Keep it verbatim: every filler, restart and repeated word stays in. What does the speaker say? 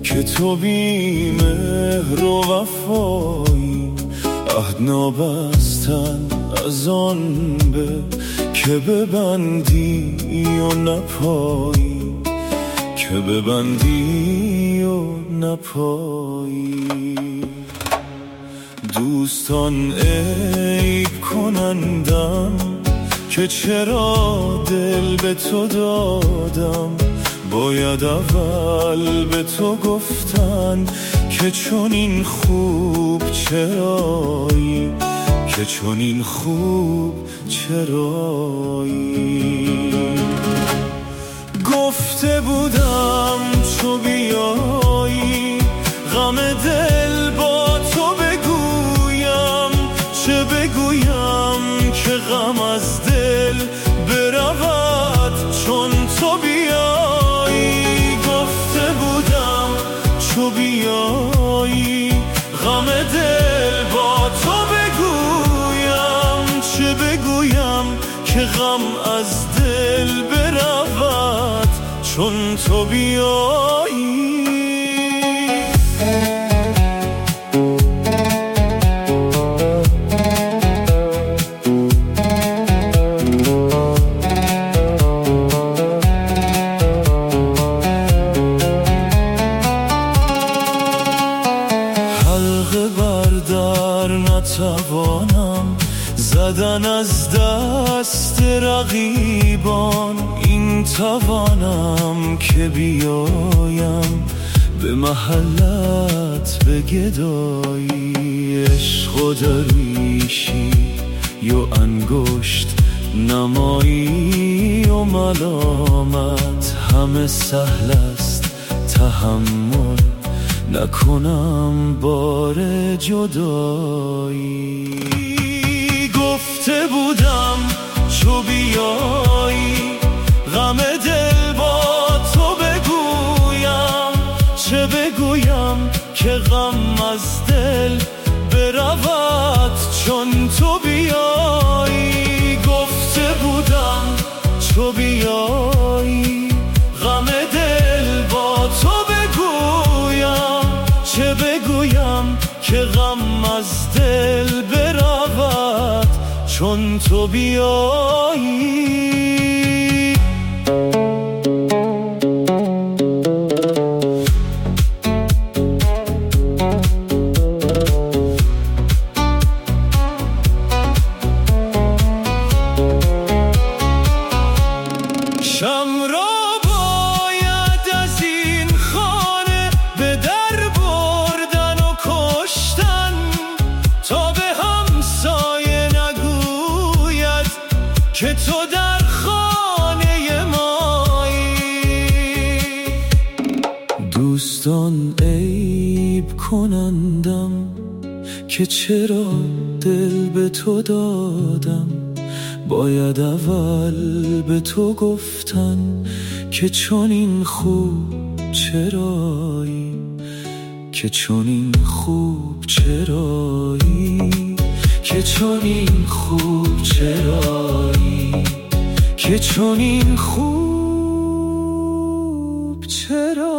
که تو بی مهر و وفایی، عهد نابستن از آن به که ببندی و نپایی، که ببندی و نپایی. دوستان عیب کنندم که چرا دل به تو دادم، باید اول به تو گفتن که چون این خوب چرایی، که چون این خوب چرایی. گفته بودم تو بیایی، غم دل با تو بگویم، چه بگویم که غم از دل برود چون تو بیایی. گفته بودم تو بیایی، غم دل با تو بگویم، چه بگویم که غم از دل برود چون تو بیایی. حلقه بردر نتوانم زدن از دست رقیبان، این توانم که بیایم به محلت به گدایی. عشق و درویشی و انگشت نمایی و ملامت همه سهل است تحمل، نکنم بار جدایی. گفته بودم تو بیایی، غم دل با تو بگویم، چه بگویم که غم از دل برود چون تو بیایی. گفته بودم تو بیایی، غم دل با تو بگویم، چه بگویم که غم از دل برود چون تو بیایی. که تو در خانه مایی. دوستان عیب کنندم که چرا دل به تو دادم، باید اول به تو گفتن که چون این خوب چرایی، که چون این خوب چرایی، که چون این خوب چرایی، که چون این خوب چرایی.